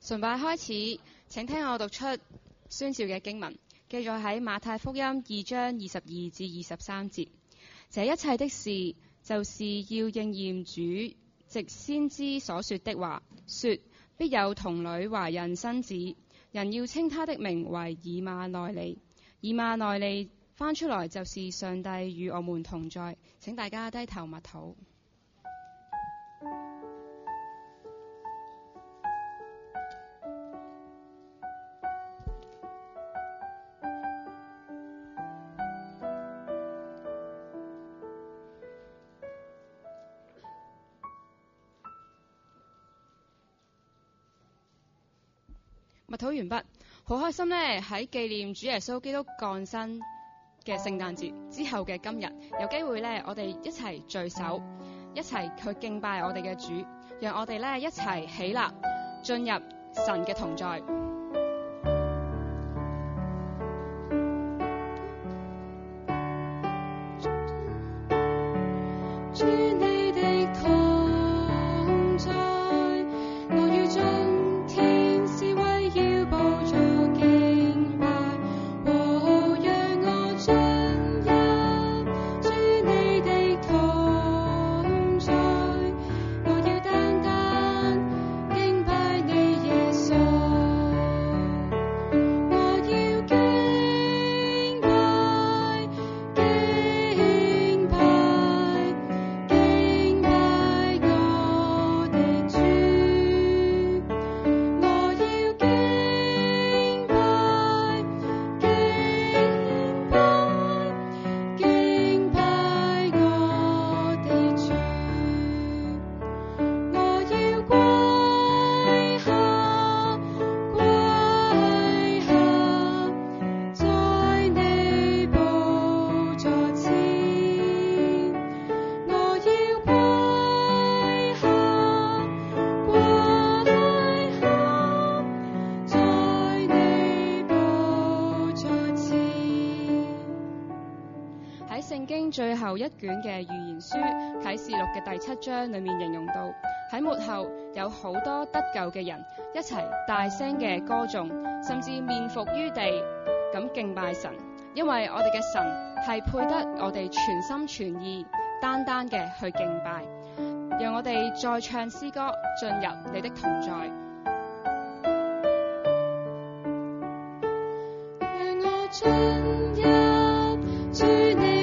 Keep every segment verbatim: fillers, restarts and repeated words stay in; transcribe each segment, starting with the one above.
崇拜開始，請聽我讀出宣召嘅經文，記載喺馬太福音二章二十二至二十三節。這一切的事，就是要應驗主藉先知所說的話，說必有童女懷孕生子，人要稱他的名為以馬內利。以馬內利翻出來就是上帝與我們同在。請大家低頭默禱。默禱完畢，好開心呢，喺紀念主耶穌基督降生嘅聖誕節之後嘅今日，有機會呢，我哋一齊聚首，一齊去敬拜我哋嘅主，讓我哋呢一齊起立，進入神嘅同在。最後一卷嘅預言書啟示錄嘅第七章裏面形容到，喺末後有好多得救嘅人一齊大聲嘅歌頌，甚至面伏於地咁敬拜神，因為我哋嘅神係配得我哋全心全意單單嘅去敬拜。讓我哋再唱詩歌，進入你的同在。讓我進入主你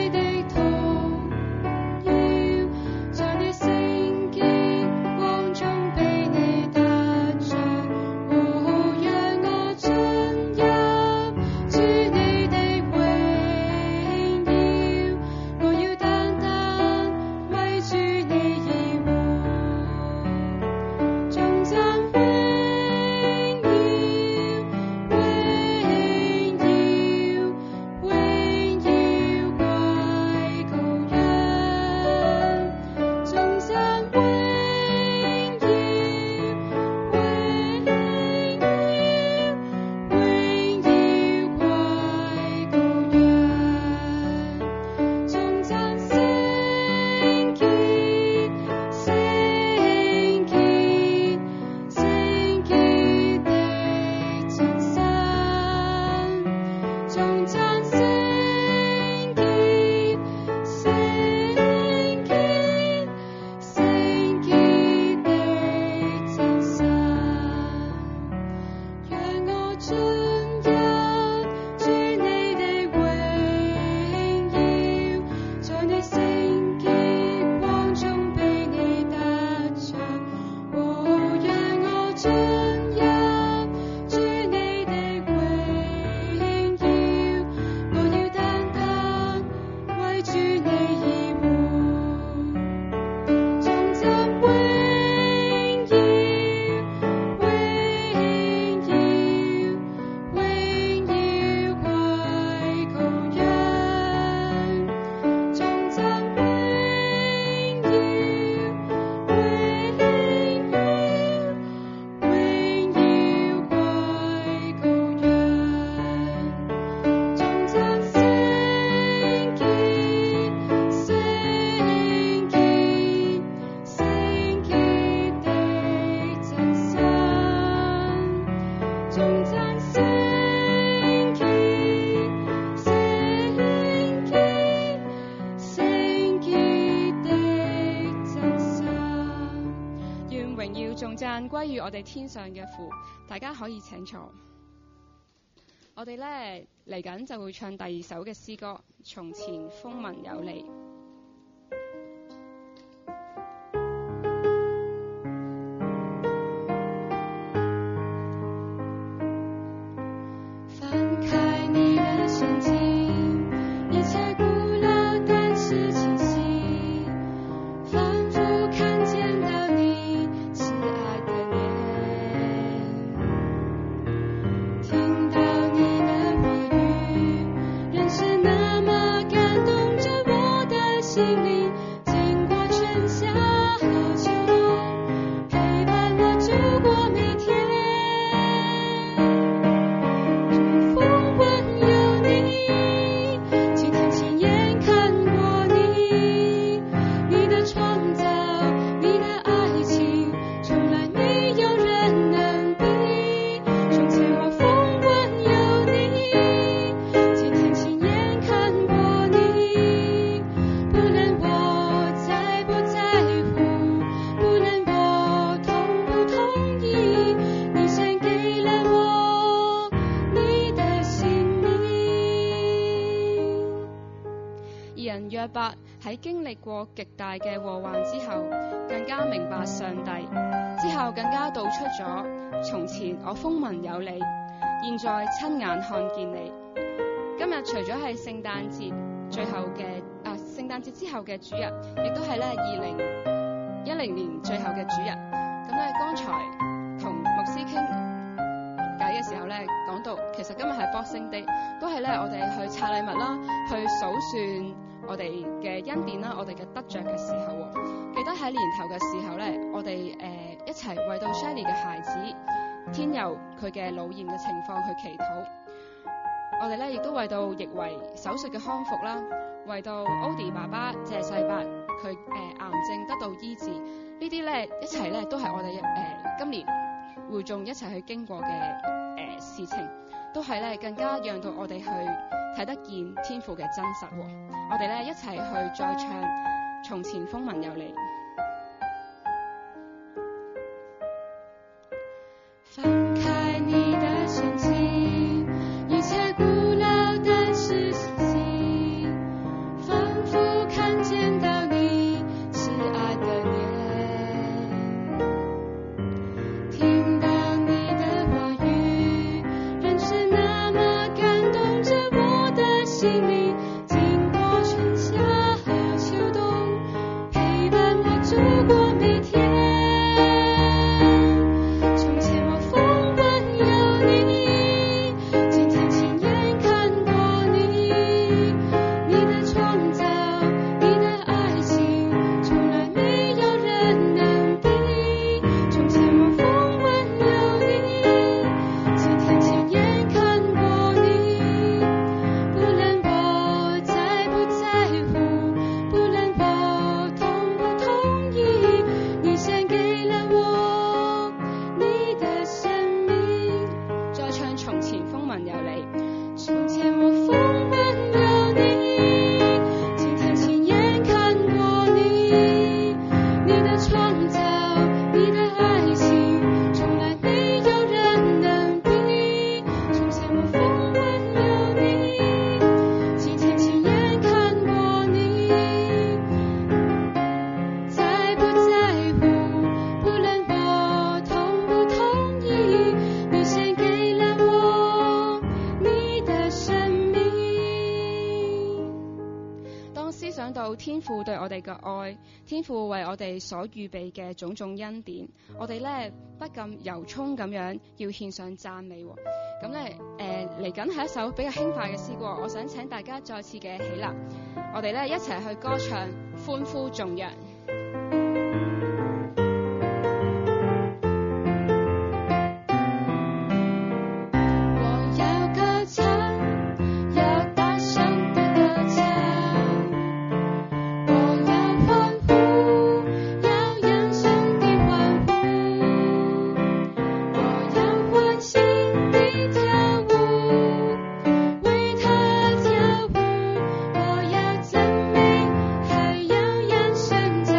頌讚歸於我哋天上嘅父。大家可以請坐。我哋咧嚟緊就會唱第二首嘅詩歌，從前風聞有你。約伯喺經歷過極大嘅禍患之後，更加明白上帝，之後更加道出咗從前我風聞有你，現在親眼看見你。今日除咗係聖誕節最後嘅啊聖誕節之後嘅主日，亦都係咧二零一零年最後嘅主日。咁咧剛才同牧師傾偈嘅時候咧，講到其實今日係 Boxing Day，都係咧我哋去拆禮物啦，去數算我哋嘅恩典啦，我哋嘅得着嘅時候，記得喺年頭嘅時候咧，我哋誒、呃、一齊為到 Shelly 嘅孩子天佑佢嘅腦炎嘅情況去祈禱。我哋咧亦都為到易維手術嘅康復啦，為到 Odi 爸爸謝世伯佢誒、呃、癌症得到醫治，呢啲咧一齊咧都係我哋誒、呃、今年會眾一齊去經過嘅誒、呃、事情，都係咧更加讓到我哋去睇得見天父嘅真實。我哋咧一齊去再唱從前風聞有你。 翻開你的聖經，一切古老的事情，仿佛看見到你慈愛的臉，聽到你的話語，仍是那麼感動着我的心靈，經過春夏和秋冬，陪伴我走過每天。 天父對我哋嘅愛，天父為我哋所預備嘅種種恩典，我哋咧不禁由衷咁樣要獻上讚美。咁咧誒嚟緊係一首比較輕快嘅詩歌，我想請大家再次嘅起立，我哋咧一齊去歌唱歡呼頌揚。 我要讚美，還要揚聲。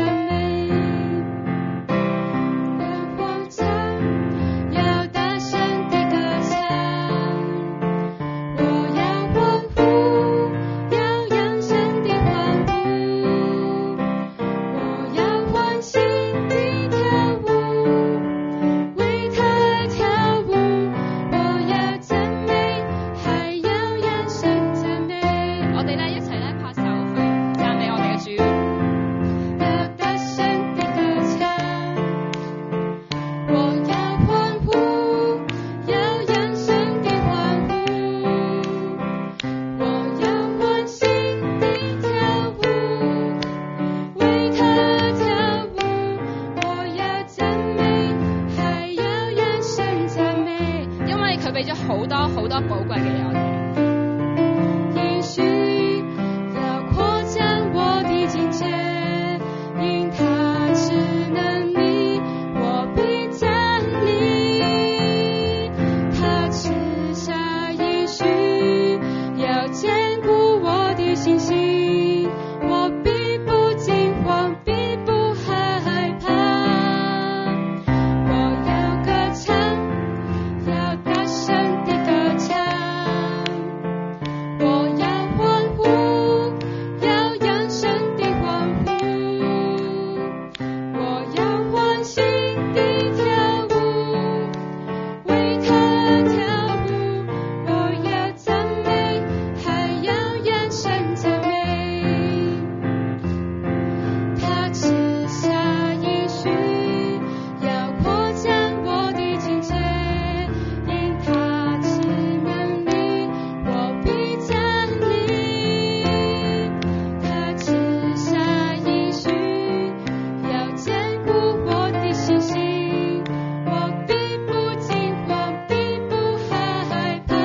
俾咗好多好多寶貴嘅嘢我哋。 也許要擴展我的境界，因他賜能力，我必站立。他賜下應許，要堅固我的信心，我必不驚慌，必不害怕。我要歌唱，要大聲地歌唱。我要歡呼，要揚聲地歡呼。我要歡欣地跳舞，為他跳舞。我要讚美，還要揚聲讚美。他賜下應許，要擴展我的境界，因他賜能力，我必站立。他賜下應許，要堅固我的信心，我必不驚慌，必不害怕。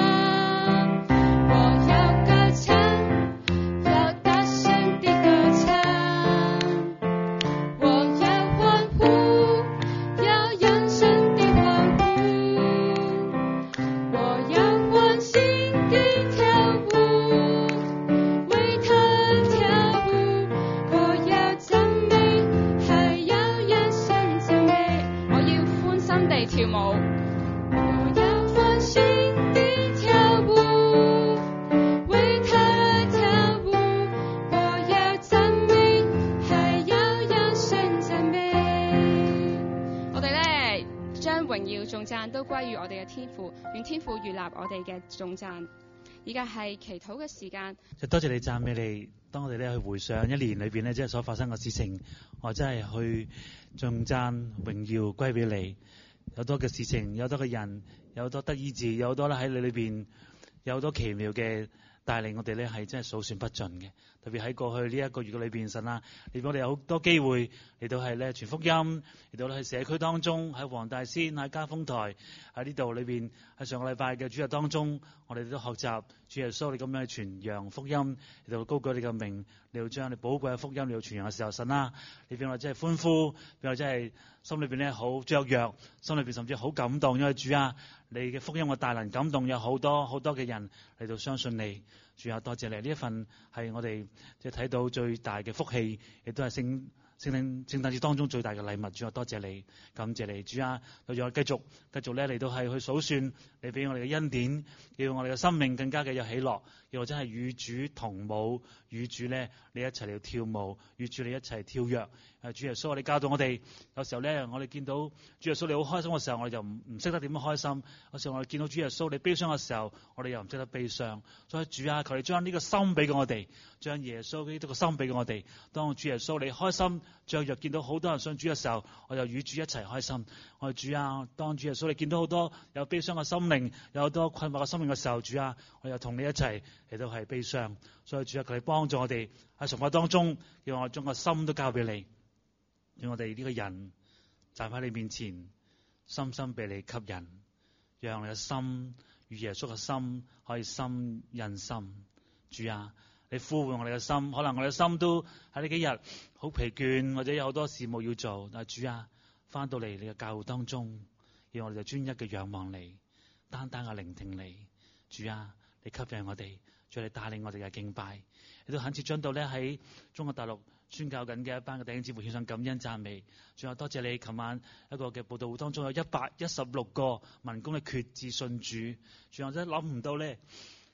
我要歌唱，要大聲地歌唱。我要歡呼，要揚聲地歡呼。我要歡欣地跳舞，為他跳舞。我要讚美，還要揚聲讚美。 我要歡心地跳舞， 我要歡欣地跳舞，為他跳舞。我要讚美，還要揚聲讚美。 我哋咧將榮耀頌讚都歸於我哋嘅天父，願天父悅納我哋嘅頌讚。而家係祈禱嘅時間， 就多謝你讚美你。當我哋咧去回想一年裏邊咧，即係所發生嘅事情，我真係去頌讚榮耀歸俾你。有多嘅事情，有多嘅人，有多得醫治，有多咧喺你裏邊，有好多奇妙嘅帶領，我哋咧係真係數算不盡嘅。特別喺過去呢一個月嘅裏邊，神啊，令我哋有好多機會嚟到係咧傳福音，嚟到喺社區當中，喺黃大仙，喺家豐台，喺呢度裏邊，喺上個禮拜嘅主日當中，我哋都學習主耶穌你咁樣去傳揚福音，嚟到高舉你嘅名，你要將你寶貴嘅福音嚟到傳揚嘅時候，神啊，你俾我真係歡呼，俾我真係心裏邊咧好雀躍，心裏邊甚至好感動，因為主啊，你嘅福音嘅大能感動有好多好多嘅人嚟到相信你。主啊，多謝你，呢一份係我哋即係睇到最大嘅福氣，亦都係聖聖誕聖誕節當中最大嘅禮物。主啊，多謝你，感謝你。主啊，就讓我繼續繼續咧嚟到係去數算你俾我哋嘅恩典，叫我哋嘅生命更加嘅有喜樂，叫我真係與主同舞，與主咧你一齊嚟跳舞，與主你一齊跳躍。誒，主耶穌，你教導我哋，有時候咧我哋見到主耶穌你好開心嘅時候，我哋就唔唔識得點樣開心；有時候我哋見到主耶穌你悲傷嘅時候，我哋又唔識得悲傷。所以主啊，求你將呢個心俾我哋，將耶穌呢個心俾我哋。當主耶穌你開心雀躍，見到好多人信主嘅時候，我就與主一齊開心。我哋主啊，當主耶穌你見到好多有悲傷嘅心靈，有好多困惑嘅心靈嘅時候，主啊，我又同你一齊嚟到係悲傷。所以主啊，求你幫助我哋喺崇拜當中，叫我將個心都交俾你。讓我哋呢個人站喺你面前，深深被你吸引，讓我哋嘅心與耶穌嘅心可以心印心。主啊，你呼喚我哋嘅心，可能我哋嘅心都喺呢幾日好疲倦，或者有好多事務要做，但係主啊，翻到嚟你嘅教會當中，讓我哋就專一嘅仰望你，單單嘅聆聽你。主啊，你吸引我哋，再嚟帶領我哋嘅敬拜，亦都懇切將到咧喺中國大陸宣教緊嘅一班嘅弟兄姊妹獻上感恩讚美。仲有多謝你，琴晚一個嘅佈道會當中有一百一十六個民工嘅決志信主。仲有真係諗唔到咧，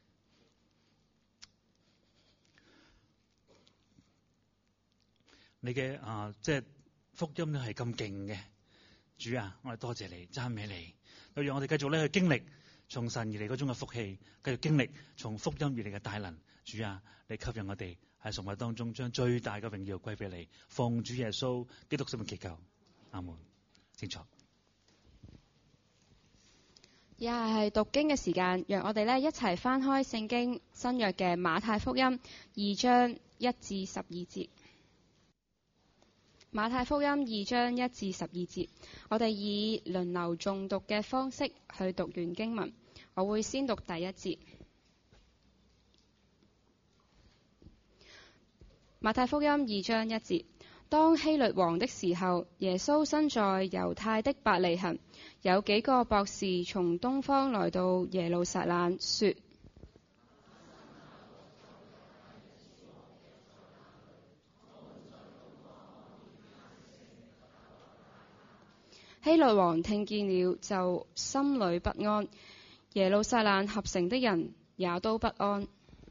你嘅啊即係福音咧係咁勁嘅。主啊，我哋多謝你，讚美你，又讓我哋繼續咧去經歷從神而嚟嗰種嘅福氣，繼續經歷從福音而嚟嘅大能。主啊，你吸引我哋喺崇拜當中將最大嘅榮耀歸俾你，奉主耶穌基督聖名祈求，阿門。清楚。 以下係讀經嘅時間，讓我哋咧一齊翻開聖經新約嘅馬太福音二章一至十二節。 馬太福音二章一至十二節，我哋以輪流誦讀嘅方式去讀完經文。我會先讀第一節。馬太福音二章一節，當希律王的時候，耶穌生在猶太的伯利恆，有幾個博士從東方來到耶路撒冷，說：希律王聽見了，就心裏不安，耶路撒冷合城的人也都不安。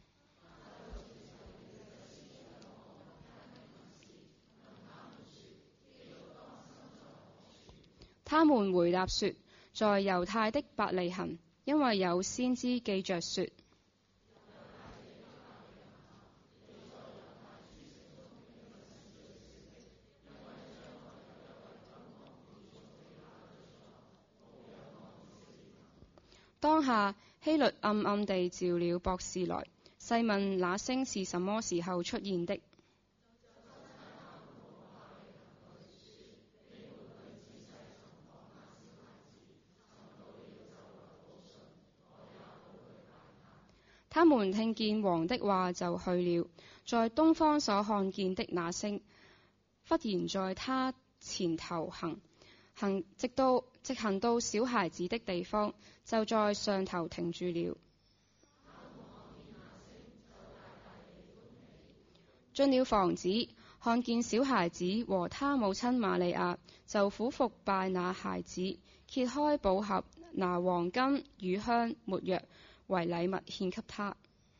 他們回答說：在猶太的伯利恆，因為有先知記着說。當下希律暗暗地召了博士來，細問那星是什麼時候出現的。他們聽見王的話就去了，在東方所看見的那星，忽然在他前頭行，行直到直行到小孩子的地方，就在上頭停住了。進了房子，看見小孩子和他母親瑪利亞，就俯伏拜那孩子，揭開寶盒，拿黃金、乳香、沒藥為禮物獻給他。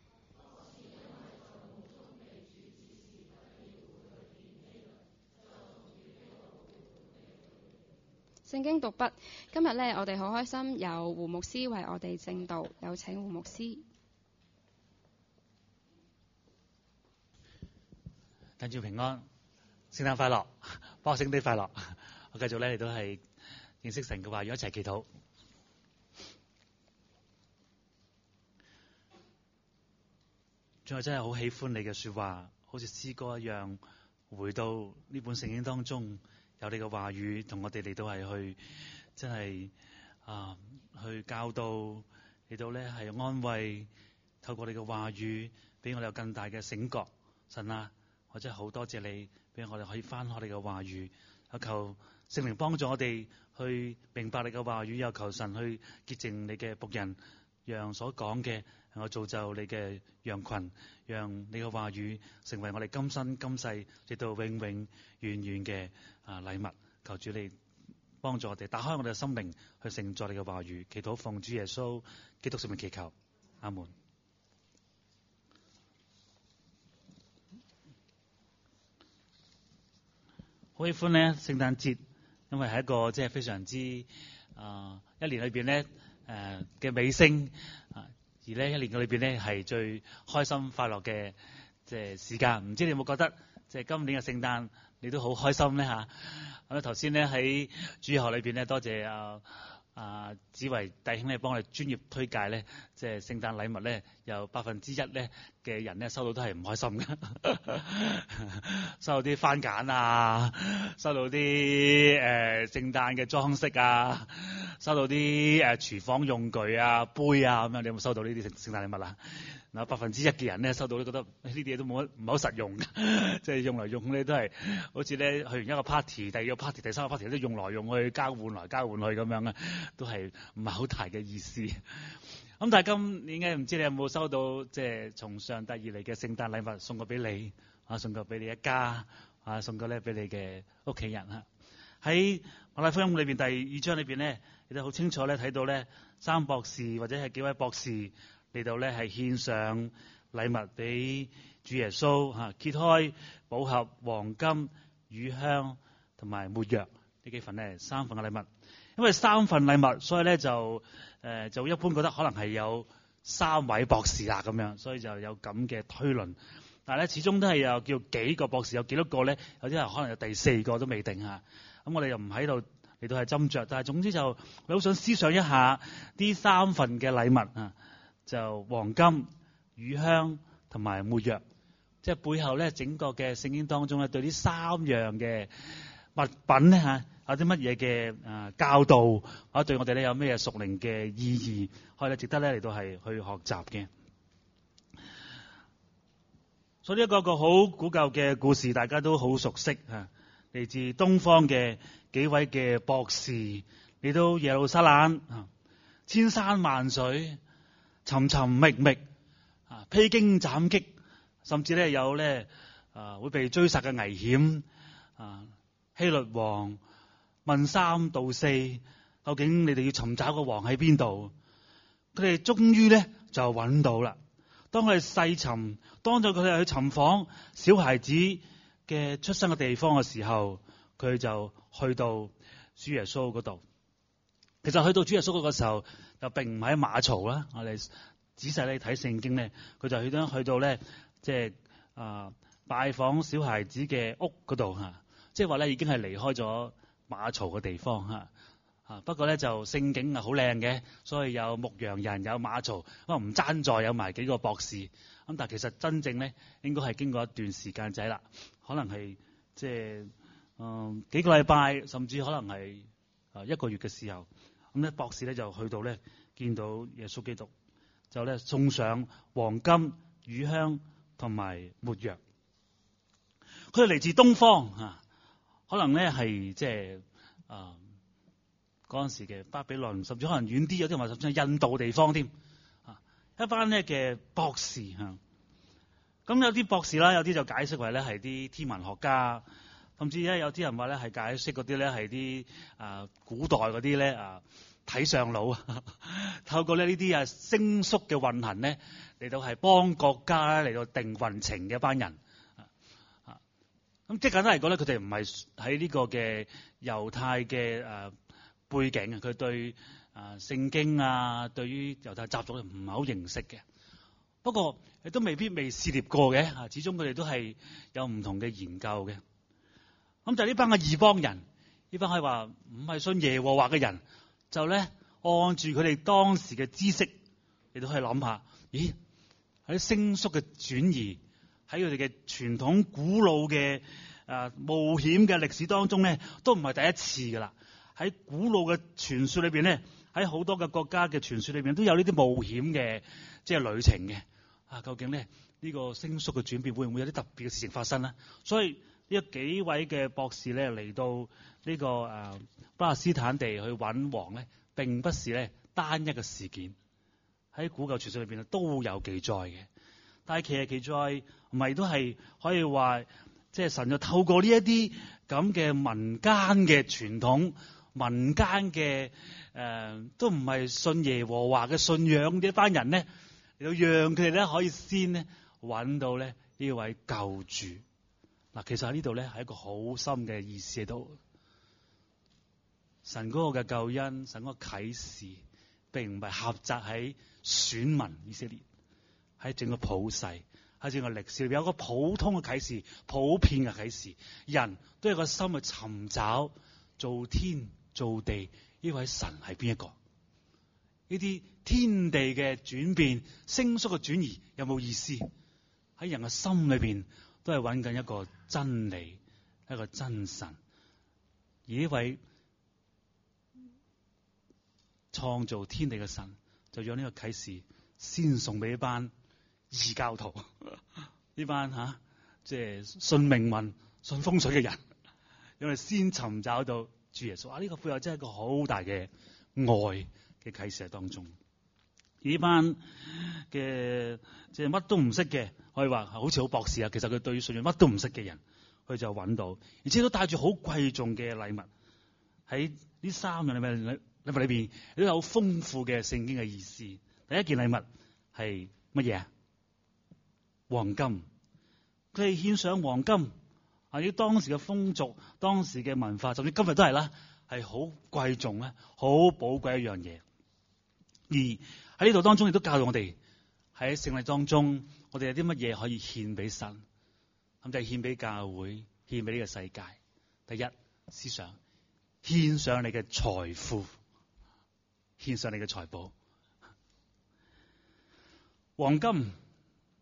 聖經讀畢。今日呢，我哋好開心有胡牧師為我哋證道，有請胡牧師。 等住平安，聖誕快樂，波星的快樂。我繼續咧，你都係認識神嘅話，要一齊祈禱。仲有真係好喜歡你嘅說話，好似詩歌一樣，回到呢本聖經當中，有你嘅話語同我哋嚟到係去，真係啊去教導，嚟到咧係安慰，透過你嘅話語，俾我哋有更大嘅醒覺。神啊，我真係好多謝你，俾我哋可以翻開你嘅話語。有求聖靈幫助我哋去明白你嘅話語，有求神去潔淨你嘅僕人，讓所講嘅能夠造就你嘅羊群，讓你嘅話語成為我哋今生今世直到永永遠遠嘅啊禮物。求主你幫助我哋，打開我哋嘅心靈去承載你嘅話語。祈禱奉主耶穌基督聖名祈求，阿門。好喜歡咧聖誕節，因為係一個即係非常之啊、呃、一年裏邊咧誒嘅尾聲啊，而咧一年嘅裏邊咧係最開心快樂嘅即係時間。唔知你有冇覺得即係今年嘅聖誕你都好開心咧嚇？咁啊頭先咧喺主日學裏邊咧，多謝啊啊子維弟兄咧幫我哋專業推介咧，即係聖誕禮物咧有百分之一咧嘅人咧收到都係唔開心嘅，收到啲番梘啊，收到啲誒、呃、聖誕嘅裝飾啊，收到啲誒、呃、廚房用具啊杯啊咁樣，你有冇收到呢啲聖聖誕禮物啊？嗱，百分之一嘅人咧收到都覺得呢啲嘢都冇乜唔係好實用，即係用嚟用咧都係好似咧去完一個 party，第二個 party，第三個 party 都用來用去交換來交換去咁樣啊，都係唔係好大嘅意思。咁但係今年嘅唔知你有冇收到即係從上帝而嚟嘅聖誕禮物送過俾你啊，送過俾你一家啊，送過咧俾你嘅屋企人啊。喺馬太福音裏邊第二章裏邊咧，你都好清楚咧睇到咧三博士或者係幾位博士嚟到咧係獻上禮物俾主耶穌嚇，揭開寶盒、黃金、乳香同埋沒藥呢幾份咧三份嘅禮物。因為三份禮物，所以咧就誒、呃、就一般覺得可能係有三位博士啦咁樣，所以就有咁嘅推論。但係咧始終都係有叫幾個博士，有幾多個咧？有啲人可能有第四個都未定嚇。咁我哋又唔喺度嚟到係斟酌，但係總之就我好想思想一下呢三份嘅禮物啊。就黃金、乳香同埋沒藥， 即係背後咧整個嘅聖經當中咧，對呢三樣嘅物品咧嚇有啲乜嘢嘅誒教導，或者對我哋咧有咩屬靈嘅意義，可以咧值得咧嚟到係去學習嘅。所以呢一個個好古舊嘅故事，大家都好熟悉嚇，嚟自東方嘅幾位嘅博士嚟到耶路撒冷啊，千山萬水，尋尋覓覓啊，披荊斬棘，甚至咧有咧啊會被追殺嘅危險啊。希律王問三道四，究竟你哋要尋找個王喺邊度？佢哋終於咧就揾到啦。當佢哋細尋，當咗佢哋去尋訪小孩子嘅出生嘅地方嘅時候，佢就去到主耶穌嗰度。其實去到主耶穌嗰個時候，就並唔喺馬槽啦。我哋仔細你睇聖經咧，佢就去到去到咧，即係啊拜訪小孩子嘅屋嗰度嚇，即係話咧已經係離開咗馬槽嘅地方嚇。啊，不過咧就聖景啊好靚嘅，所以有牧羊人，有馬槽，咁啊唔爭在有埋幾個博士。咁但係其實真正咧應該係經過一段時間仔啦，可能係即係嗯幾個禮拜，甚至可能係啊一個月嘅時候。咁咧博士咧就去到咧見到耶穌基督，就咧送上黃金、乳香同埋沒藥。佢哋嚟自東方啊，可能咧係即係啊。嗰陣時嘅巴比倫，甚至可能遠啲，有啲人話甚至係印度地方添。啊，一班咧嘅博士嚇，咁有啲博士啦，有啲就解釋為咧係啲天文學家，甚至咧有啲人話咧係解釋嗰啲咧係啲啊古代嗰啲咧啊睇相佬，透過咧呢啲啊星宿嘅運行咧嚟到係幫國家嚟到定運程嘅一班人。啊，咁即係簡單嚟講咧，佢哋唔係喺呢個嘅猶太嘅誒背景啊，佢對啊聖經啊，對於猶太習俗唔係好認識嘅。不過亦都未必未試獵過嘅啊，始終佢哋都係有唔同嘅研究嘅。咁就呢班嘅異邦人，呢班可以話唔係信耶和華嘅人，就咧按住佢哋當時嘅知識，你都可以諗下，咦喺星宿嘅轉移，喺佢哋嘅傳統古老嘅啊冒險嘅歷史當中咧，都唔係第一次噶啦。喺古老嘅傳說裏邊咧，喺好多嘅國家嘅傳說裏邊都有呢啲冒險嘅即係旅程嘅。啊，究竟咧呢個星宿嘅轉變會唔會有啲特別嘅事情發生咧？所以呢幾位嘅博士咧嚟到呢個誒巴勒斯坦地去揾王咧，並不是咧單一嘅事件。喺古舊傳說裏邊都有記載嘅。但係其實記載唔係都係可以話，即係神就透過呢一啲咁嘅民間嘅傳統。民間嘅誒、呃、都唔係信耶和華嘅信仰嘅一班人咧，嚟到讓佢哋咧可以先咧揾到咧呢位救主。嗱，其實喺呢度咧係一個好深嘅意思喺度。神嗰個嘅救恩，神嗰個啟示，並唔係狹窄喺選民以色列，喺整個普世，喺整個歷史裏邊有一個普通嘅啟示，普遍嘅啟示，人都有個心去尋找造天造地呢位神係邊一個？呢啲天地嘅轉變、星宿嘅轉移有冇意思？喺人嘅心裏邊都係揾緊一個真理，一個真神。而呢位創造天地嘅神，就讓呢個啟示先送俾一班異教徒，呢班吓即係信命運、信風水嘅人，因為先尋找到主耶穌。啊，呢個背後真係一個好大嘅愛嘅啟示喺當中。呢班嘅即係乜都唔識嘅，可以話好似好博士啊。其實佢對於信仰乜都唔識嘅人，佢就揾到，而且都帶住好貴重嘅禮物。喺呢三樣禮物禮物裏邊，都有豐富嘅聖經嘅意思。第一件禮物係乜嘢啊？黃金。佢哋獻上黃金，啊！以當時嘅風俗、當時嘅文化，甚至今日都係啦，係好貴重咧，好寶貴一樣嘢。而喺呢度當中，亦都教導我哋喺聖禮當中，我哋有啲乜嘢可以獻俾神，咁就係獻俾教會，獻俾呢個世界。第一，思想獻上你嘅財富，獻上你嘅財寶。黃金喺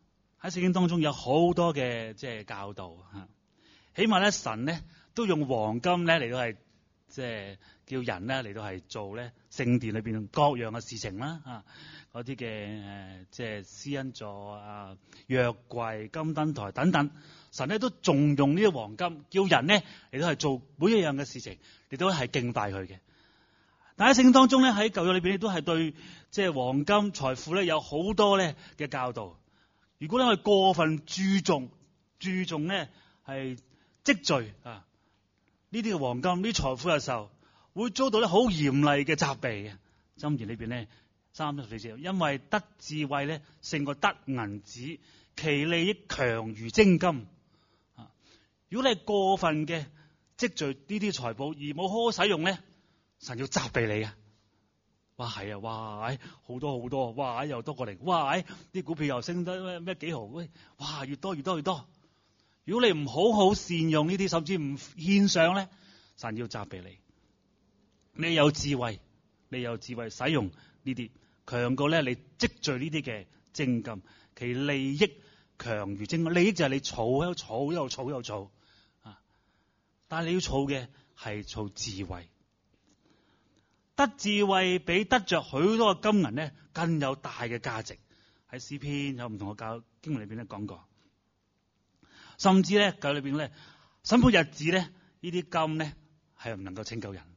喺聖經當中有好多嘅即係教導嚇，起碼咧神咧都用黃金咧嚟到係即係叫人咧嚟到係做咧聖殿裏邊各樣嘅事情啦嚇，嗰啲嘅誒即係施恩座啊、約櫃、金燈台等等，神咧都重用呢啲黃金，叫人咧嚟到係做每一樣嘅事情，嚟到係敬拜佢嘅。但喺聖經當中咧，喺舊約裏邊亦都係對即係黃金財富咧有好多咧嘅教導。如果咧我哋過分注重注重咧係積聚啊呢啲嘅黃金呢啲財富嘅時候，會遭到咧好嚴厲嘅責備嘅。箴言裏邊咧三十四節，因為得智慧咧勝過得銀子，其利益強如精金。啊，如果你係過分嘅積聚呢啲財寶而冇好好使用咧，神要責備你啊！哇係啊，哇好多好多，哇又多過嚟，哇啲股票又升得咩咩幾毫，喂哇越多越多越多。如果你唔好好善用呢啲，甚至唔獻上咧，神要責備你。你有智慧，你有智慧使用呢啲，強過咧你積聚呢啲嘅精金，其利益強如精金。利益就係你儲又儲又儲又儲啊！但係你要儲嘅係儲智慧。得智慧比得着許多嘅金銀咧更有大嘅價值。喺詩篇有唔同嘅教經文裏邊咧講過，甚至咧教裏邊咧審判日子咧呢啲金咧係唔能夠拯救人。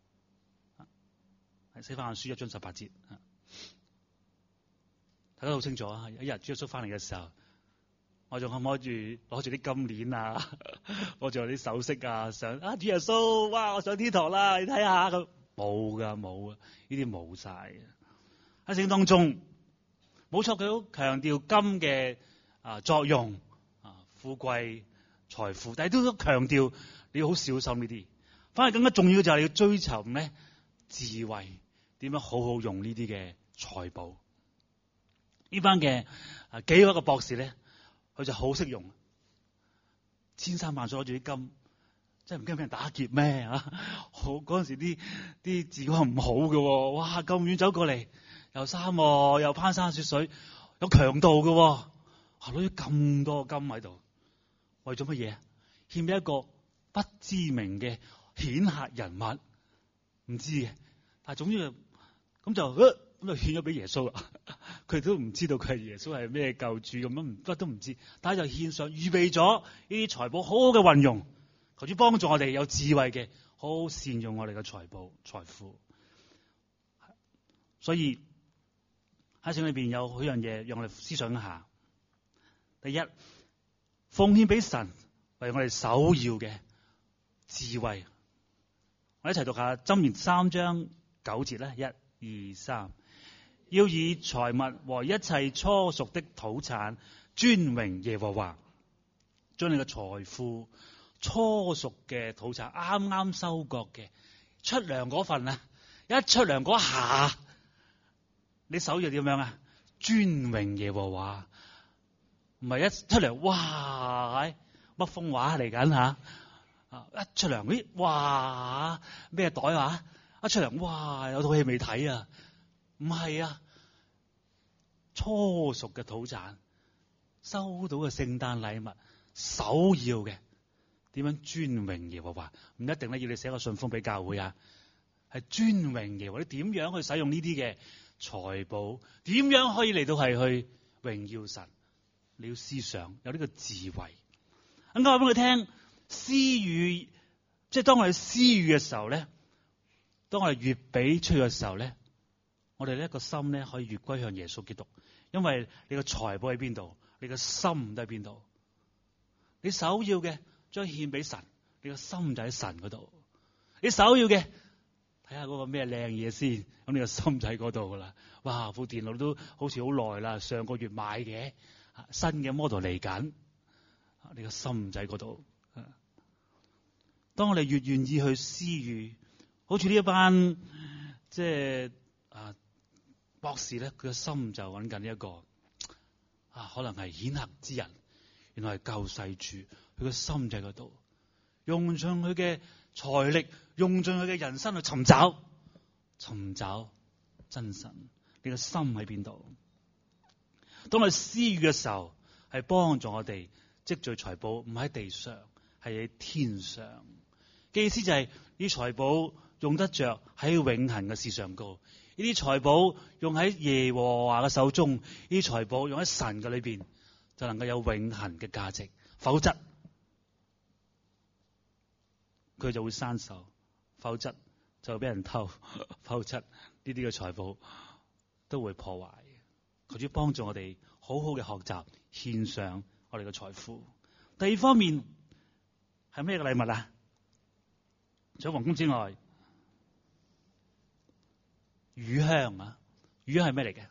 係寫翻書一章十八節，大家都好清楚啊！一日主耶穌翻嚟嘅時候，我仲可唔可以攞住啲金鏈啊，攞住啲首飾啊，上啊主耶穌，哇！我上天堂啦，你睇下咁。冇噶，冇啊！呢啲冇晒嘅。喺聖經當中，冇錯，佢好強調金嘅啊作用啊，富貴財富，但係都強調你要好小心呢啲。反而更加重要就係你要追求咩智慧，點樣好好用呢啲嘅財寶。呢班嘅啊幾位嘅博士咧，佢就好識用，千三萬所攞住啲金。真係唔驚俾人打劫咩啊？好嗰陣時啲啲治安唔好嘅，哇咁遠走過嚟，又沙漠又攀山涉水，有強盜嘅，攞咗咁多金喺度，為咗乜嘢？獻俾一個不知名嘅顯赫人物，唔知嘅，但係總之咁就咁就獻咗俾耶穌啦。佢都唔知道佢係耶穌係咩救主咁樣，唔乜都唔知，但係就獻上預備咗呢啲財寶，好好嘅運用。求主幫助我哋有智慧嘅，好好善用我哋嘅財寶財富。所以喺聖經裏邊有好樣嘢，讓我哋思想一下。第一，奉獻俾神為我哋首要嘅智慧。我哋一齊讀下箴言三章九節啦，一、二、三。要以財物和一切初熟的土產尊榮耶和華，將你嘅財富。初熟嘅土產，啱啱收割嘅，出糧嗰份啊，一出糧嗰下，你手要點樣啊？尊榮耶和華，唔係一出糧，哇！乜風話嚟緊吓？啊，一出糧，咦，哇！咩袋啊？一出糧，哇！有套戲未睇啊？唔係啊，初熟嘅土產，收到嘅聖誕禮物，首要嘅。點樣尊榮耶和華？唔一定咧，要你寫個信封俾教會啊。係尊榮耶和華，你點樣去使用呢啲嘅財寶？點樣可以嚟到係去榮耀神？你要思想，有呢個智慧。咁我話俾佢聽，施予，即係當我哋施予嘅時候咧，當我哋越俾出去嘅時候咧，我哋呢個心咧可以越歸向耶穌基督。因為你個財寶喺邊度，你個心都喺邊度。你首要嘅。將獻俾神，你個心就喺神嗰度。你首要嘅睇下嗰個咩靚嘢先，咁你個心就喺嗰度噶啦。哇，部電腦都好似好耐啦，上個月買嘅，新嘅 model 嚟緊，你個心就喺嗰度。當我哋越願意去施予，好似呢一班即係啊博士咧，佢個心就揾緊呢一個啊，可能係顯赫之人，原來係救世主。佢個心就喺嗰度，用盡佢嘅財力，用盡佢嘅人生去尋找，尋找真神。你個心喺邊度？當我哋施予嘅時候， 係幫助我哋積聚財寶，唔喺地上，係喺天上。嘅意思就係呢啲財寶用得着喺永恆嘅事上高，呢啲財寶用喺耶和華嘅手中，呢啲財寶用喺神嘅裏邊，就能夠有永恆嘅價值。否則佢就會生鏽，否則就會俾人偷，否則呢啲嘅財寶都會破壞。求主幫助我哋好好嘅學習，獻上我哋嘅財富。第二方面係咩嘅禮物啊？除咗皇宮之外，乳香啊，乳香係咩嚟嘅？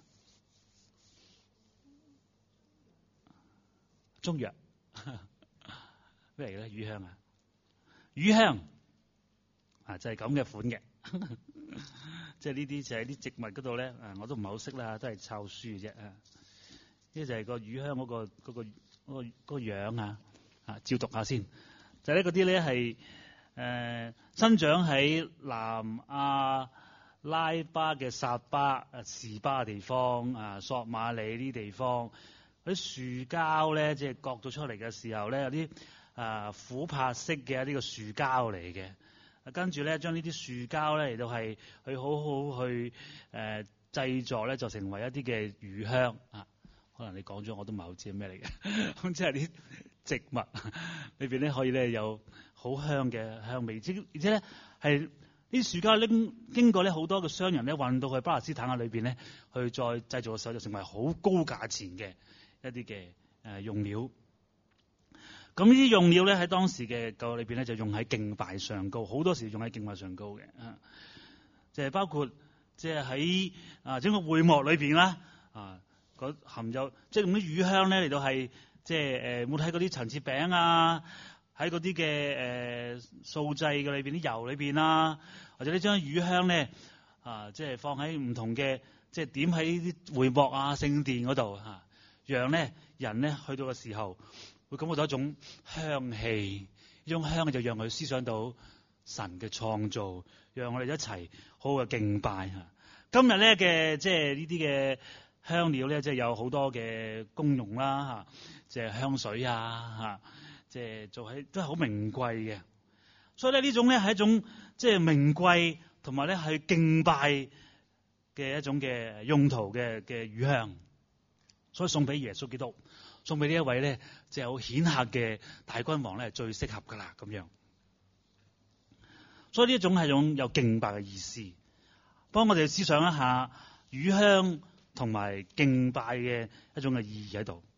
中藥咩嚟嘅咧？乳香啊，乳香啊就係咁嘅款嘅，即係呢啲就係啲植物嗰度咧，啊我都唔係好識啦，都係抄書嘅啫啊。呢就係個乳香嗰、嗰個嗰、嗰個嗰、嗰個嗰個樣啊，啊照讀下先。就係咧嗰啲咧係誒生長喺南亞拉巴嘅薩巴、啊士巴嘅地方啊，索馬里呢啲地方，嗰啲樹膠咧，即係割到出嚟嘅時候咧，有啲啊琥珀色嘅呢個樹膠嚟嘅。跟住咧，將呢啲樹膠咧嚟到係去好好去誒、呃、製作咧，就成為一啲嘅乳香啊。可能你講咗我都唔係好知係咩嚟嘅，咁即係啲植物裏邊咧可以咧有好香嘅香味，而且咧係啲樹膠拎經過咧好多嘅商人咧運到去巴勒斯坦嘅裏邊咧，去再製造嘅時候就成為好高價錢嘅一啲嘅誒用料。咁呢啲用料咧喺當時嘅教裏邊咧就用喺敬拜上高，好多時用喺敬拜上高嘅啊，即係包括即係喺啊整個會幕裏邊啦啊。含有即係用啲乳香咧嚟到係即係誒冇睇嗰啲陳設餅啊，喺嗰啲嘅誒素祭嘅裏邊啲油裏邊啦，或者呢將乳香咧啊即係放喺唔同嘅即係點喺啲會幕啊聖殿嗰度嚇，讓咧人咧去到嘅時候會感覺到一種香氣，呢種香就讓佢思想到神嘅創造，讓我哋一齊好好嘅敬拜嚇。今日咧嘅即係呢啲嘅香料咧，即係有好多嘅功用啦嚇，即係香水啊嚇，即係做喺都係好名貴嘅。所以咧呢種咧係一種即係名貴同埋咧係敬拜嘅一種嘅用途嘅嘅乳香，所以送俾耶穌基督，送俾呢一位咧即係好顯赫嘅大君王咧，係最適合噶啦咁樣。所以呢一種係一種有敬拜嘅意思，幫我哋思想一下乳香同埋敬拜嘅一種嘅意義喺度。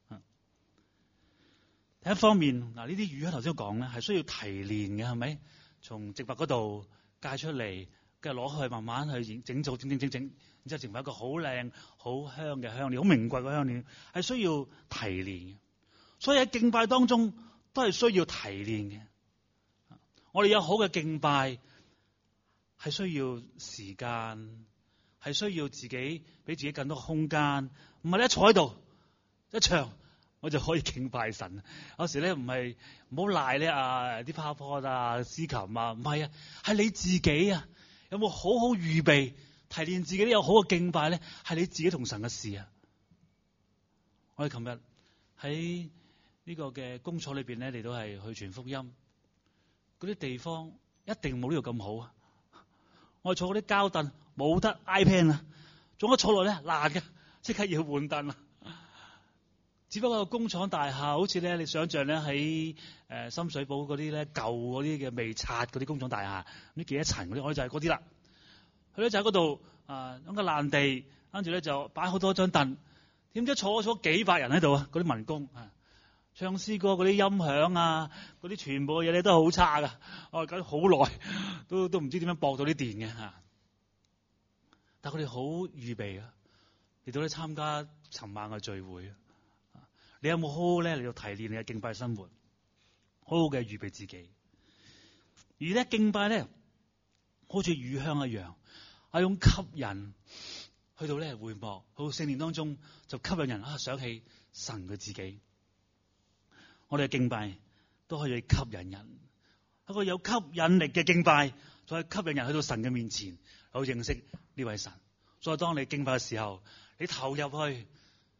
第一方面，嗱呢啲乳香頭先講咧係需要提煉嘅，係咪？從植物嗰度介出嚟，跟住攞去慢慢去整做整整整整，然之後成為一個好靚好香嘅香料，好名貴嘅香料，係需要提煉嘅。所以喺敬拜當中都係需要提煉嘅。我哋有好嘅敬拜係需要時間。係需要自己俾自己更多空間，唔係咧坐喺度一唱我就可以敬拜神。有時咧唔係唔好賴咧啊啲 PowerPoint 啊司琴啊，唔係啊，係你自己啊，有冇好好預備提煉自己都有好嘅敬拜咧？係你自己同神嘅事啊！我哋琴日喺呢個嘅工廠裏邊咧嚟到係去傳福音，嗰啲地方一定冇呢度咁好啊！我哋坐嗰啲膠凳。冇得 iPad 啊，仲一坐落咧爛嘅，即刻要換凳啊！只不過個工廠大廈好似咧，你想象咧喺誒深水埗嗰啲咧舊嗰啲嘅未拆嗰啲工廠大廈，唔知幾多層嗰啲，我哋就係嗰啲啦。佢咧就喺嗰度啊，咁個爛地，跟住咧就擺好多張凳，點知坐咗幾百人喺度啊！嗰啲民工啊，唱詩歌嗰啲音響啊，嗰啲全部嘅嘢咧都係好差噶，我搞咗好耐，都都唔知點樣駁到啲電嘅嚇。但佢哋好預備啊，嚟到咧參加尋晚嘅聚會啊！你有冇好好咧嚟到提煉你嘅敬拜生活？好好嘅預備自己。而咧敬拜咧，好似乳香一樣，係一種吸引，去到咧會幕，去到聖殿當中就吸引人啊，想起神嘅自己。我哋嘅敬拜都可以吸引人，一個有吸引力嘅敬拜，再吸引人去到神嘅面前。好認識呢位神，所以當你敬拜嘅時候，你投入去，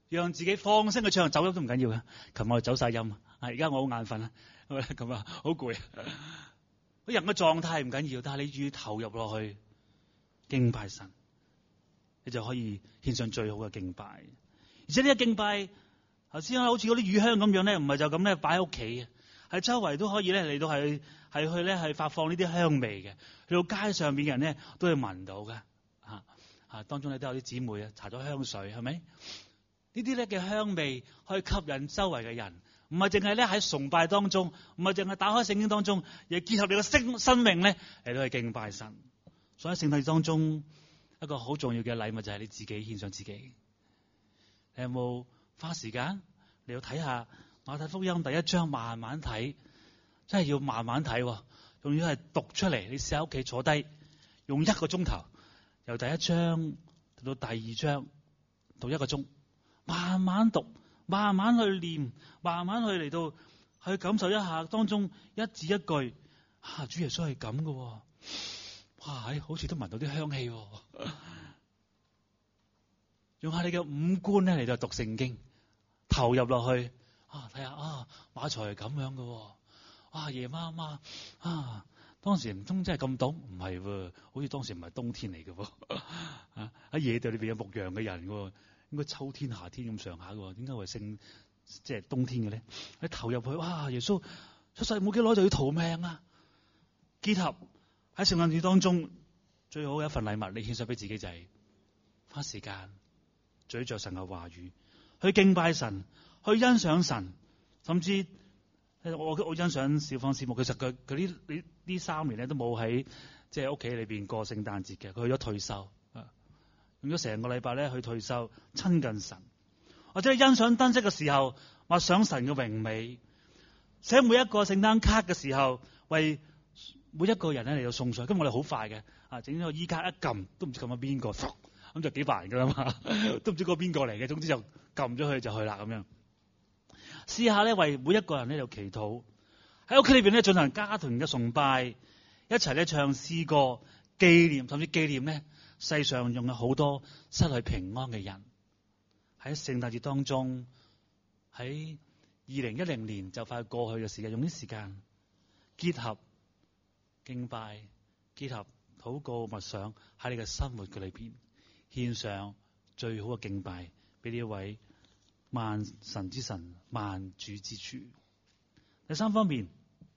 讓自己放聲去唱，走音都唔緊要嘅。琴日我走晒音，啊而家我好眼瞓啊，咁啊好攰。人嘅狀態唔緊要，但係你要投入落去敬拜神，你就可以獻上最好嘅敬拜。而且呢個敬拜，頭先好似嗰啲乳香咁樣咧，唔係就咁咧擺喺屋企嘅，係周圍都可以咧嚟到係係去咧係發放呢啲香味嘅，去到街上面嘅人咧都會聞到嘅。嚇嚇，當中咧都有啲姊妹啊搽咗香水，係咪？呢啲咧嘅香味可以吸引周圍嘅人。唔係淨係咧喺崇拜當中，唔係淨係打開聖經當中，亦結合你嘅生生命咧嚟到去敬拜神。所以喺聖誕當中，一個好重要嘅禮物就係你自己獻上自己。你有冇花時間你要睇下馬太福音第一章，慢慢睇，真係要慢慢睇，仲要係讀出嚟。你試下屋企坐低，用一個鐘頭，由第一章到第二章，讀一個鐘，慢慢讀。慢慢去念，慢慢去嚟到去感受一下當中一字一句。啊，主耶穌係咁嘅，哇！好似都聞到啲香氣。用下你嘅五官咧嚟到讀聖經，投入落去。啊，睇下啊，馬槽係咁樣嘅。啊，夜媽媽啊，當時唔通真係咁凍？唔係喎，好似當時唔係冬天嚟嘅。啊，喺野地裏邊有牧羊嘅人嘅。應該秋天夏天咁上下嘅，點解會升即係冬天嘅咧？你投入去，哇！耶穌出世冇幾耐就要逃命啊！結合喺聖誕節當中最好嘅一份禮物，你獻上俾自己就係花時間咀嚼神嘅話語，去敬拜神，去欣賞神，甚至我我欣賞小芳師母，其實佢佢呢呢呢三年咧都冇喺即係屋企裏邊過聖誕節嘅，佢去咗退休。用咗成個禮拜咧去退休，親近神，或者欣賞燈飾嘅時候，默想神嘅榮美，寫每一個聖誕卡嘅時候，為每一個人咧嚟到送上。咁我哋好快嘅，啊整咗個 E 卡一撳，都唔知撳咗邊個，咁就幾百人噶啦嘛，都唔知個邊個嚟嘅，總之就撳咗佢就去啦咁樣。試下咧為每一個人咧就祈禱，喺屋企裏邊咧進行家庭嘅崇拜，一齊咧唱詩歌，紀念甚至紀念咧。世上仲有好多失去平安嘅人，喺聖誕節當中，喺二零一零年就快過去嘅時間，用啲時間結合敬拜，結合禱告默想喺你嘅生活嘅裏邊，獻上最好嘅敬拜俾呢一位萬神之神、萬主之主。第三方面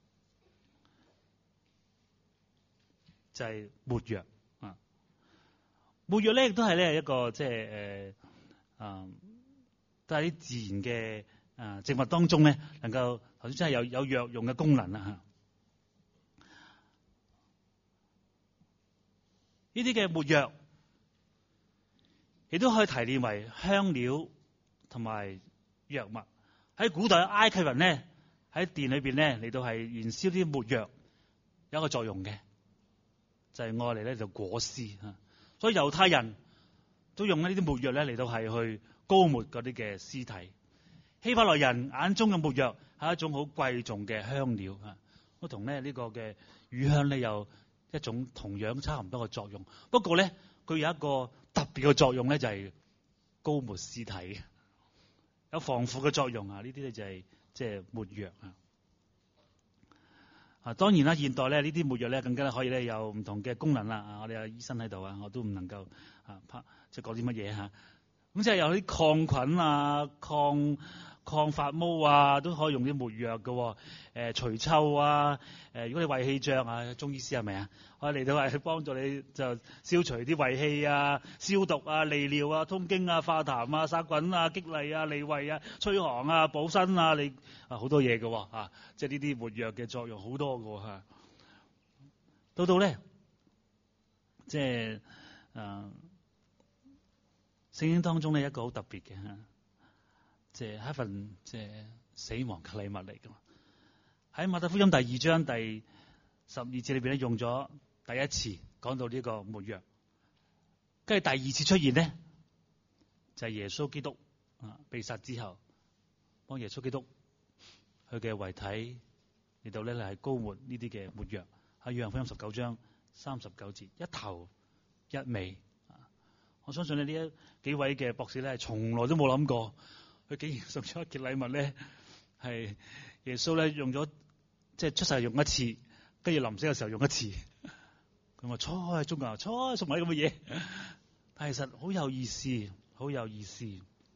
就係沒藥。沒藥咧，亦都係咧一個即係誒啊，都係啲自然嘅啊植物當中咧，能夠頭先真係有有藥用嘅功能啦嚇。呢啲嘅沒藥，亦都可以提煉為香料同埋藥物。喺古代埃及人咧，喺殿裏邊咧嚟到係燃燒啲沒藥，有一個作用嘅，就係愛嚟咧就裹屍嚇。所以猶太人都用呢啲沒藥咧嚟到係去膏抹嗰啲嘅屍體。希伯來人眼中嘅沒藥係一種好貴重嘅香料啊，都同咧呢個嘅乳香咧有一種同樣差唔多嘅作用。不過咧佢有一個特別嘅作用咧，就係膏抹屍體，有防腐嘅作用啊。呢啲咧就係即係沒藥啊。啊，當然啦，現代咧呢啲沒藥咧更加可以咧有唔同嘅功能啦。啊，我哋有醫生喺度啊，我都唔能夠啊，即係講啲乜嘢嚇。咁即係有啲抗菌啊、抗抗發毛啊，都可以用啲沒藥嘅。誒、呃，除臭啊，誒、呃，如果你胃氣脹啊，中醫師係咪啊？可以嚟到係幫助你就消除啲胃氣啊、消毒啊、利尿啊、通經啊、化痰啊、殺菌啊、激勵啊、利胃啊、驅寒啊、補身啊，你啊好多嘢嘅喎啊！即係呢啲沒藥嘅作用好多嘅嚇。到到咧，即係誒聖經當中咧一個好特別嘅嚇，即係一份即係死亡嘅禮物嚟嘅。喺馬太福音第二章第十二節裏邊咧，用咗第一次講到呢個沒藥，跟住第二次出現咧，就係、是、耶穌基督啊被殺之後，幫耶穌基督佢嘅遺體嚟到咧係膏抹呢啲嘅沒藥。喺約翰福音十九章三十九節，一頭一尾， 我相信咧呢一幾位嘅博士咧係從來都冇諗過，佢竟然送出一件禮物咧係耶穌咧用咗即係出世用一次，跟住臨死嘅時候用一次。佢話初係中國，初送埋啲咁嘅嘢，但係其實好有意思，好有意思。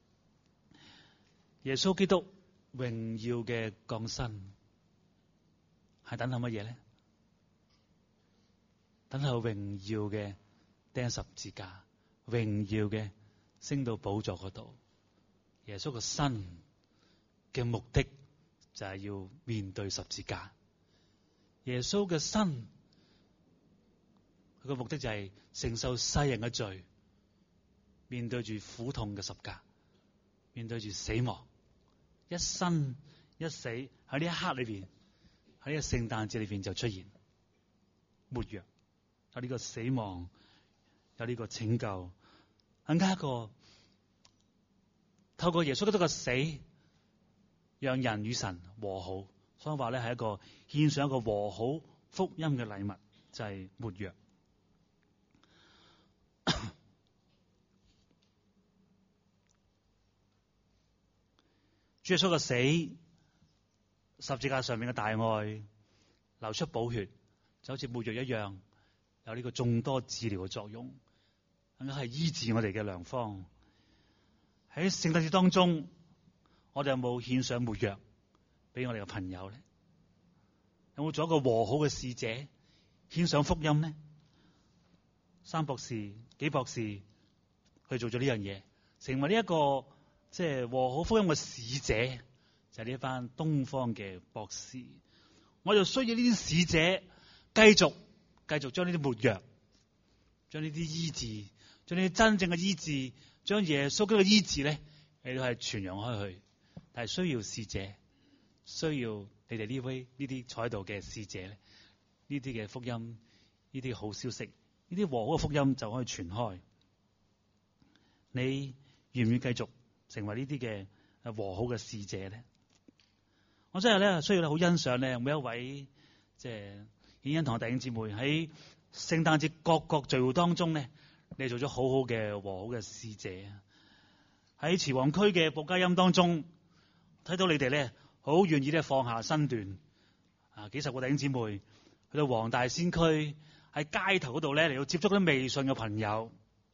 耶穌基督榮耀嘅降生係等候乜嘢咧？等候榮耀嘅釘十字架，榮耀嘅升到寶座嗰度。耶穌個身嘅目的就係要面對十字架。耶穌嘅身佢個目的就係承受世人嘅罪，面對住苦痛嘅十架，面對住死亡，一生一死喺呢一刻裏邊，喺呢個聖誕節裏邊就出現沒藥，有呢個死亡，有呢個拯救，更加一個透過耶穌基督嘅死，讓人與神和好。所以話咧係一個獻上一個和好福音嘅禮物，就係沒藥。主耶穌嘅死，十字架上面嘅大愛，流出寶血，就好似沒藥一樣，有呢個眾多治療嘅作用，更加係醫治我哋嘅良方。喺聖誕節當中，我哋有冇獻上沒藥俾我哋嘅朋友咧？有冇做一個和好嘅使者，獻上福音呢？三博士、幾博士去做咗呢樣嘢，成為呢一個即係和好福音嘅使者，就係呢一班東方嘅博士。我就需要呢啲使者繼續繼續將呢啲沒藥，將呢啲醫治，將呢啲真正嘅醫治，將耶穌嘅醫治咧，你都係傳揚開去。但係需要使者，需要你哋呢位呢啲坐喺度嘅使者咧，呢啲嘅福音，呢啲好消息，呢啲和好嘅福音就可以傳開。你願唔願意繼續成為呢啲嘅和好嘅使者咧？我真係咧需要咧好欣賞咧每一位即係顯恩堂弟兄姊妹喺聖誕節各個聚會當中咧，你做咗好好嘅和好嘅使者。喺慈旺區嘅報佳音當中，睇到你哋咧好願意咧放下身段，啊幾十個弟兄姊妹去到黃大仙區喺街頭嗰度咧嚟到接觸啲未信嘅朋友。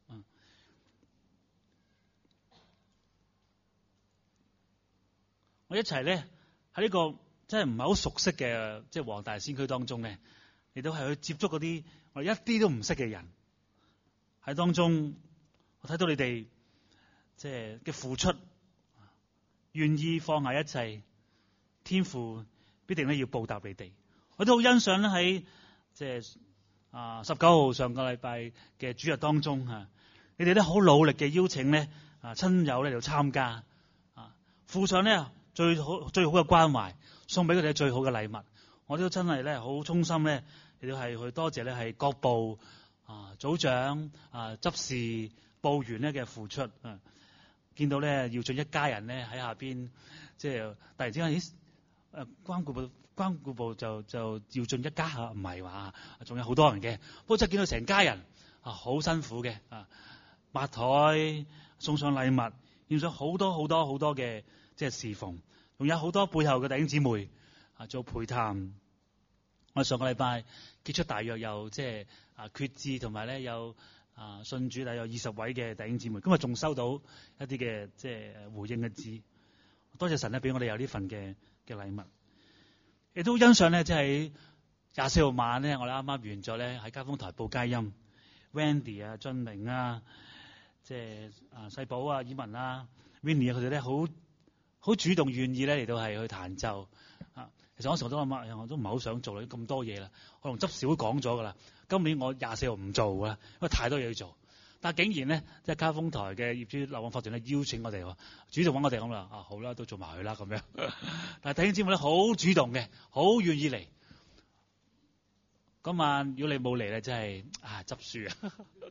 我一齊咧喺呢個真係唔係好熟悉嘅即係黃大仙區當中咧，亦都係去接觸嗰啲我哋一啲都唔識嘅人。喺當中，我睇到你哋即係嘅付出，願意放下一切，天父必定咧要報答你哋。我都好欣賞咧喺即係啊十九號上個禮拜嘅主日當中嚇，你哋咧好努力嘅邀請咧啊親友咧嚟參加啊，附上咧最好最好嘅關懷，送俾佢哋最好嘅禮物。我都真係咧好衷心咧，亦都係去多謝咧係各部啊組長啊執事部員咧嘅付出啊。見到咧耀進一家人咧喺下邊，即係突然之間咦誒關顧部關顧部就就耀進一家啊，唔係話仲有好多人嘅。不過真係見到成家人啊好辛苦嘅啊，抹台送上禮物，獻上好多好多好多嘅。即係侍奉，仲有好多背後嘅弟兄姊妹啊做陪談。我上個禮拜結出大約有即係啊決志同埋咧有啊信主大約有二十位嘅弟兄姊妹，今日仲收到一啲嘅即係回應嘅字。多謝神咧俾我哋有呢份嘅嘅禮物，亦都欣賞咧即係廿四號晚咧，我哋啱啱完咗咧喺家風台報佳音 ，Wendy 啊、俊明啊、即係啊細寶啊、以文啊、Winnie 啊，佢哋咧好。好主動願意咧嚟到係去彈奏啊！其實我成日都諗，我都唔係好想做啦，咁多嘢啦。我同執事會講咗噶啦，今年我廿四號唔做噶啦，因為太多嘢要做。但係竟然咧，即係家風台嘅業主立案法團咧邀請我哋，主動揾我哋咁啦，啊好啦，都做埋佢啦咁樣。但係弟兄姊妹咧好主動嘅，好願意嚟。今晚如果你冇嚟咧，真係啊執輸啊！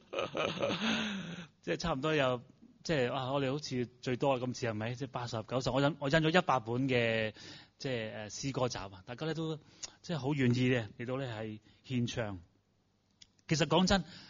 即係差唔多有。即係啊！我哋好似最多今次係咪？即係八十九十，我印我印咗一百本嘅即係誒詩歌集啊！大家咧都即係好願意嘅嚟到咧係獻唱。其實講真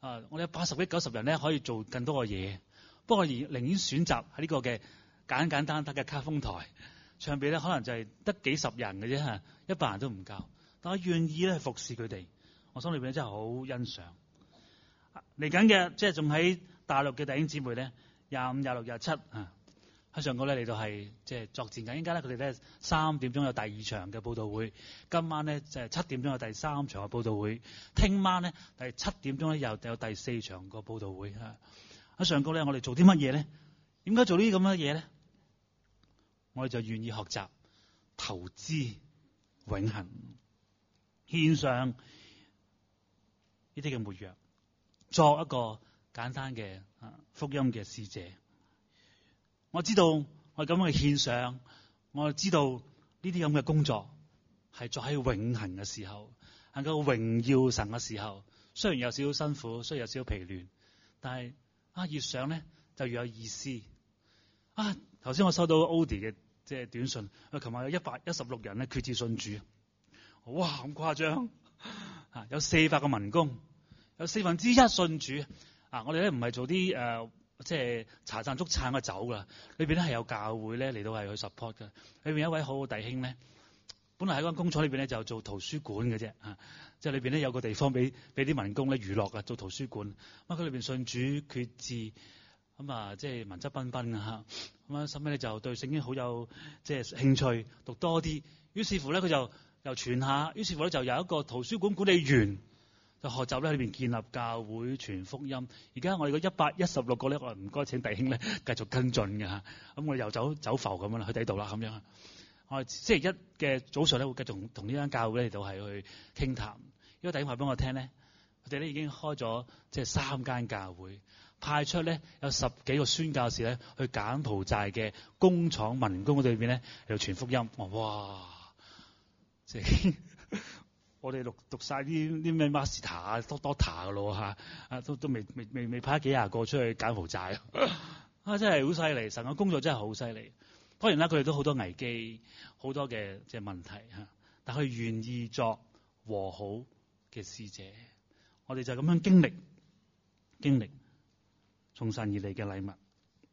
啊，我哋有八十幾九十人咧可以做更多嘅嘢，不過我寧願選擇喺呢個嘅簡簡單單嘅卡風台上邊咧，可能就係得幾十人嘅啫嚇，一百人都唔夠，但我願意咧去服侍佢哋，我心裏邊真係好欣賞。嚟緊嘅即係仲喺大陸嘅弟兄姊妹咧，廿五、廿六、廿七啊，喺上個咧嚟到係即係作戰緊。依家咧佢哋咧三點鐘有第二場嘅佈道會，今晚咧就係七點鐘有第三場嘅佈道會，聽晚咧第七點鐘咧又有第四場個佈道會啊。喺上個咧我哋做啲乜嘢咧？點解做呢啲咁嘅嘢咧？我哋就願意學習投資永恆，獻上呢啲嘅沒藥，作一個簡單嘅福音嘅使者。我知道我咁樣去獻上，我知道呢啲咁嘅工作係作喺永恆嘅時候，能夠榮耀神嘅時候。雖然有少少辛苦，雖然有少少疲亂，但係啊越想咧就越有意思。啊頭先我收到 Odi 嘅即係短信，佢琴日有一百一十六人咧決志信主，哇咁誇張啊！有四百個民工，有四分之一信主啊！我哋咧唔係做啲誒、呃、即係茶贊粥撐嘅走噶，裏邊咧係有教會咧嚟到係去 support 嘅。裏邊有一位好好弟兄咧，本來喺間工廠裏邊咧就做圖書館嘅啫啊！即係裏邊咧有個地方俾俾啲民工咧娛樂嘅，做圖書館。咁佢裏邊信主決志。咁啊，即係文質彬彬啊嚇！咁啊，後尾咧就對聖經好有即係興趣，讀多啲。於是乎咧，佢就又傳下。於是乎咧，就有一個圖書館管理員就學習咧喺裏邊建立教會、傳福音。而家我哋個一百一十六個咧，我唔該請弟兄咧繼續跟進嘅嚇。咁我哋又走走浮咁樣啦，去第度啦咁樣。我哋星期一嘅早上咧會繼續同同呢間教會嚟到係去傾談。因為弟兄話俾我聽咧，佢哋咧已經開咗即係三間教會。派出咧有十幾個宣教士咧去柬埔寨嘅工廠民工嗰度裏邊咧嚟到傳福音。哇！即係我哋讀讀曬啲啲咩 master 啊、doctor 嘅咯嚇，啊都都未未未未派幾廿個出去柬埔寨啊！真係好犀利，神嘅工作真係好犀利。當然啦，佢哋都好多危機，好多嘅即係問題嚇，但佢願意作和好嘅使者。我哋就咁樣經歷經歷。從神而嚟嘅禮物，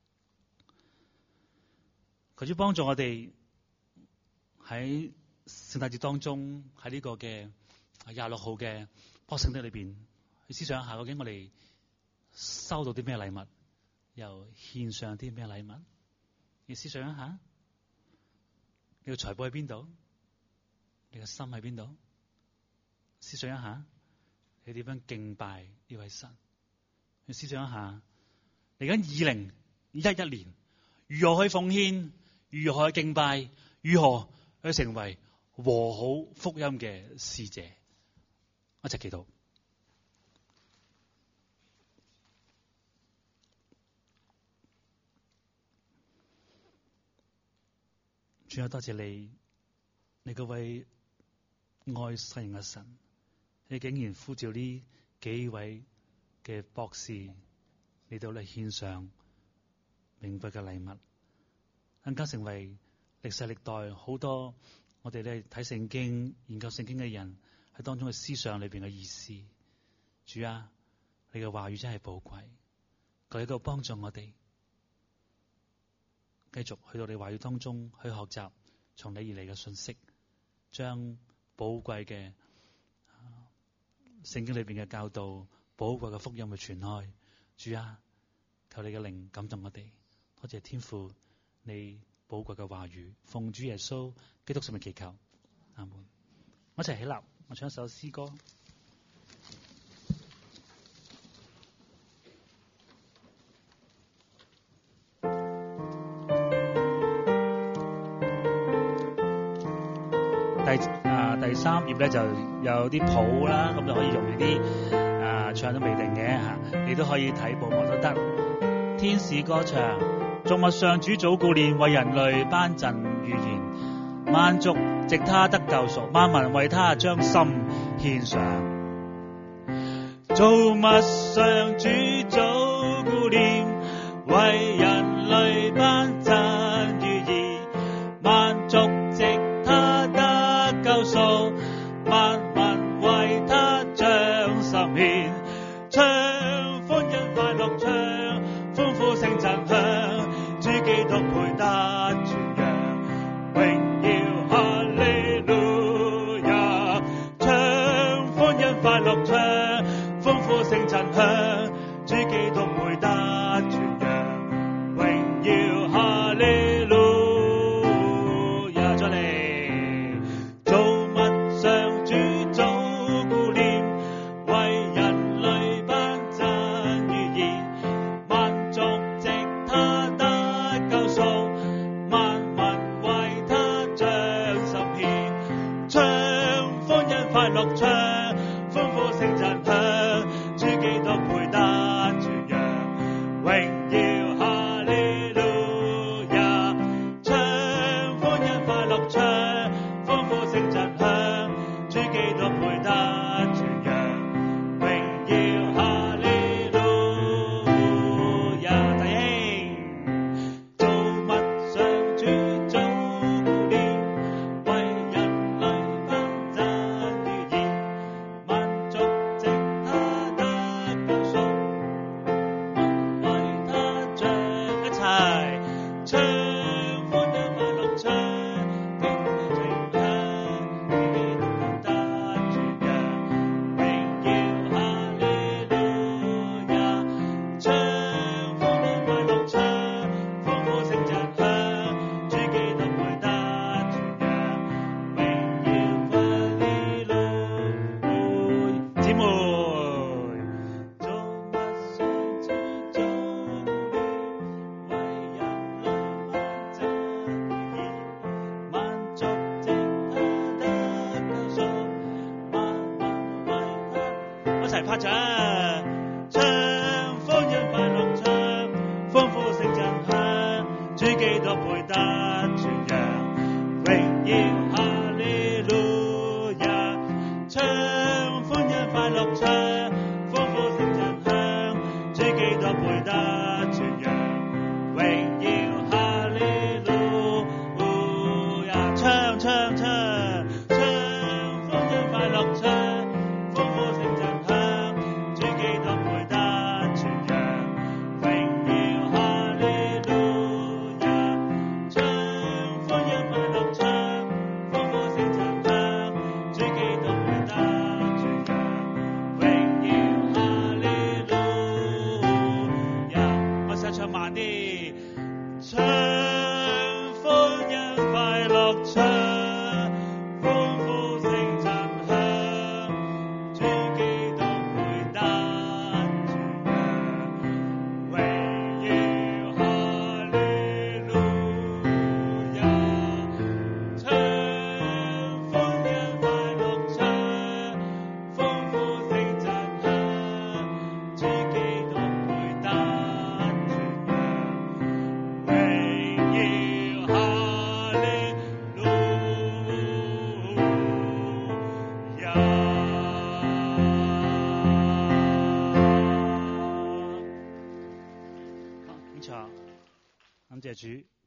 求主幫助我哋喺聖誕節當中，喺呢個嘅廿六號嘅波聖地裏邊，去思想一下究竟我哋收到啲咩禮物，又獻上啲咩禮物？你思想一下，你個財寶喺邊度？你個心喺邊度？思想一下，你點樣敬拜呢位神？你思想一下。嚟緊二零一一年，如何去奉獻？如何去敬拜？如何去成為和好福音嘅使者？一齊祈禱。主啊，多謝你，你嗰位愛世人嘅神，你竟然呼召呢幾位嘅博士。嚟到嚟獻上名貴嘅禮物，更加成為歷世歷代好多我哋咧睇聖經、研究聖經嘅人喺當中嘅思想裏邊嘅意思。主啊，你嘅話語真係寶貴，佢喺度幫助我哋繼續去到你話語當中去學習從你而嚟嘅信息，將寶貴嘅聖經裏邊嘅教導、寶貴嘅福音去傳開。主啊，求你嘅靈感動我哋，多謝天父你寶貴嘅話語，奉主耶穌基督聖名祈求，阿門。我一齊起立，我唱一首詩歌。第啊第三頁咧就有啲譜啦，咁就可以用呢啲。唱都未定嘅嚇，你都可以睇報幕都得。天使歌唱，眾物上主早顧念，為人類頒贈預言，萬族藉他得救贖，萬民為他將心獻上。眾物上主早顧念，為人類頒贈預言，萬族藉他得救贖，萬民為他將心獻。唱拍掌，唱福音快樂唱，豐富聖震香，主基督配得傳揚，榮耀哈利路亞，唱福音快樂唱，豐富聖震香，主基督配得傳揚，榮耀哈利路亞，唱唱唱。感謝主。